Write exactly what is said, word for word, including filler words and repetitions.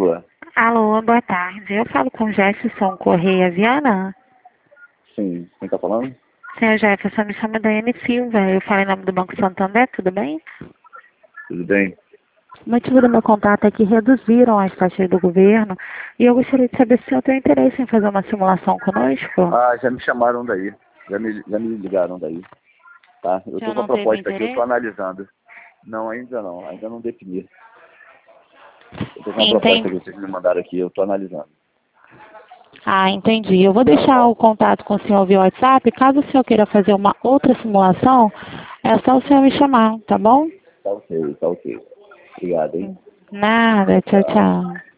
Alô? Alô, boa tarde. Eu falo com Jefferson Correia Viana. Sim, quem tá falando? Senhor Jefferson, me chama Daiane Silva. Eu falo em nome do Banco Santander, tudo bem? Tudo bem? O motivo do meu contato é que reduziram as taxas do governo e eu gostaria de saber se o senhor tem interesse em fazer uma simulação conosco. Ah, já me chamaram daí. Já me, já me ligaram daí. Tá? Eu O tô senhor com a não teve proposta aqui, eu tô interesse? analisando. Não, ainda não, ainda não defini. Eu tô com uma proposta Entendi. que vocês me mandaram aqui, eu tô analisando. Ah, entendi. Eu vou deixar o contato com o senhor via WhatsApp. Caso o senhor queira fazer uma outra simulação, é só o senhor me chamar, tá bom? Tá ok, tá ok. Obrigado, hein? Nada, tchau, Tchau. tchau.